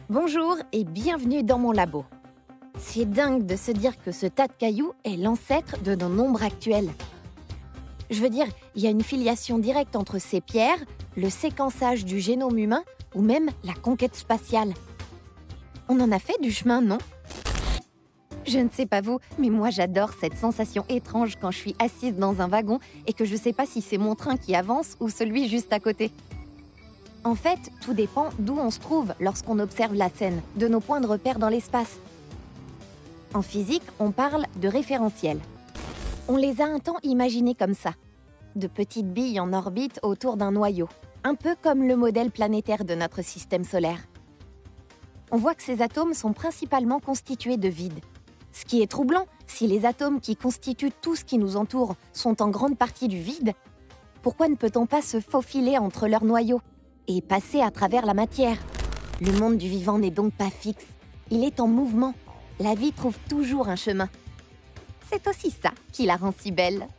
Bonjour et bienvenue dans mon labo. C'est dingue de se dire que ce tas de cailloux est l'ancêtre de nos nombres actuels. Je veux dire, il y a une filiation directe entre ces pierres, le séquençage du génome humain ou même la conquête spatiale. On en a fait du chemin, non? Je ne sais pas vous, mais moi j'adore cette sensation étrange quand je suis assise dans un wagon et que je ne sais pas si c'est mon train qui avance ou celui juste à côté. En fait, tout dépend d'où on se trouve lorsqu'on observe la scène, de nos points de repère dans l'espace. En physique, on parle de référentiels. On les a un temps imaginés comme ça, de petites billes en orbite autour d'un noyau, un peu comme le modèle planétaire de notre système solaire. On voit que ces atomes sont principalement constitués de vide. Ce qui est troublant, si les atomes qui constituent tout ce qui nous entoure sont en grande partie du vide, pourquoi ne peut-on pas se faufiler entre leurs noyaux et passer à travers la matière? Le monde du vivant n'est donc pas fixe, il est en mouvement. La vie trouve toujours un chemin. C'est aussi ça qui la rend si belle.